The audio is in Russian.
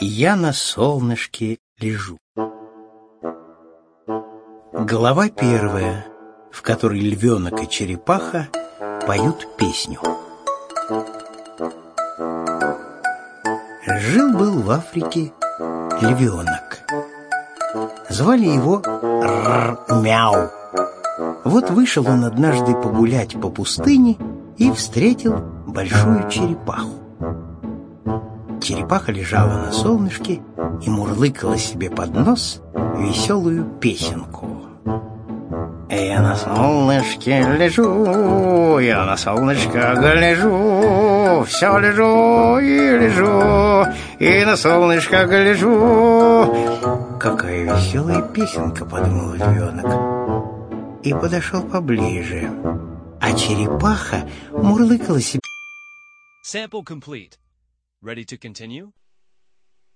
Я на солнышке лежу. Глава первая, в которой львенок и черепаха поют песню. Жил-был в Африке львенок. Звали его Мяу. Вот вышел он однажды погулять по пустыне и встретил большую черепаху. Черепаха лежала на солнышке и мурлыкала себе под нос веселую песенку. Я на солнышке лежу, я на солнышко гляжу, все лежу и лежу, и на солнышко гляжу. Какая веселая песенка, подумал львенок, и подошел поближе. А черепаха мурлыкала себе. Sample complete. Ready to continue?